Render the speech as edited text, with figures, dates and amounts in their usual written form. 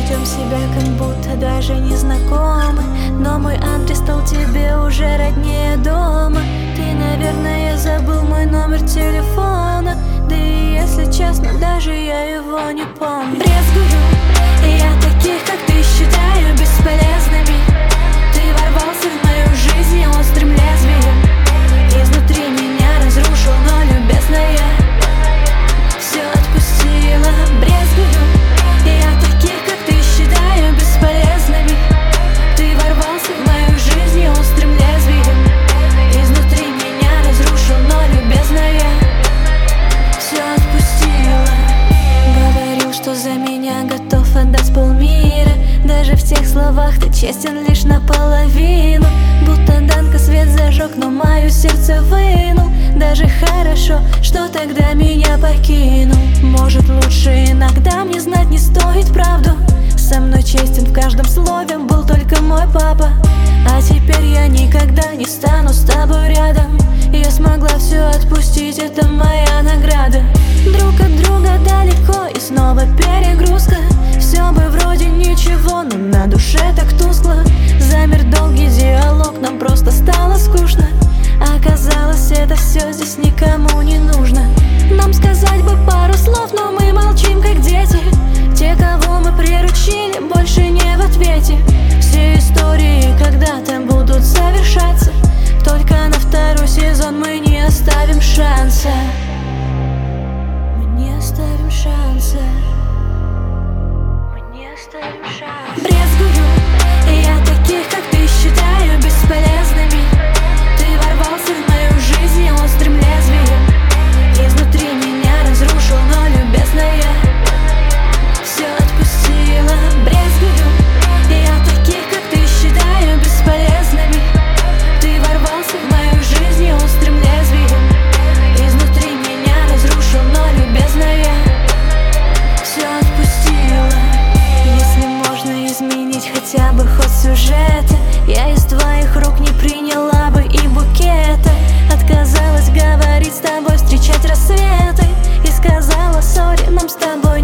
ведем себя, как будто даже не знакомы, но мой адрес стал тебе уже роднее дома. Ты, наверное, забыл мой номер телефона, да и если честно, даже я его не помню. Брезгую я таких, как ты, считаю бесполезными. Ты ворвался в мою жизнь острым лезвием, изнутри меня разрушил, но любезная все отпустила. Брезгую я таких, как ты, считаю бесполезными. Ты ворвался в мою жизнь острым лезвием, изнутри меня разрушил, но любезная все отпустила. Говорил, что за меня готов отдать полмира, даже в тех словах ты честен лишь наполовину. Будто Данка свет зажег, но мое сердце вынул. Даже хорошо, что тогда меня покинул. Может, лучше иногда мне знать не стоит правду. Со мной честен в каждом слове был только мой папа. А теперь я никогда не стану с тобой рядом. Я смогла все отпустить, это моя награда. Друг от друга далеко и снова перегрузка. Все бы вроде ничего, но на душе так тускло. Замер долгий диалог, нам просто стало скучно. Оказалось, это все здесь никому не нужно. Нам сказать бы пару слов, но мы молчим, как дети. Те, кого мы приручили, больше не в ответе. Все истории когда-то будут завершаться, только на второй сезон мы не оставим шанса. Мы не оставим шанса. Мы не оставим шанса. Брезгую я таких, как ты, считаю бесполезными. Ты ворвался в мою жизнь острым лезвием, изнутри меня разрушил, но любезная все отпустила. Брезгую я таких, как ты, считаю бесполезными. Ты ворвался в мою жизнь острым лезвием, изнутри меня разрушил, но любезная все отпустила. Если можно изменить хотя бы ход сюжета, я из твоих рук не приняла бы и букета. Отказалась говорить с тобой, встречать рассветы, и сказала: сори, нам с тобой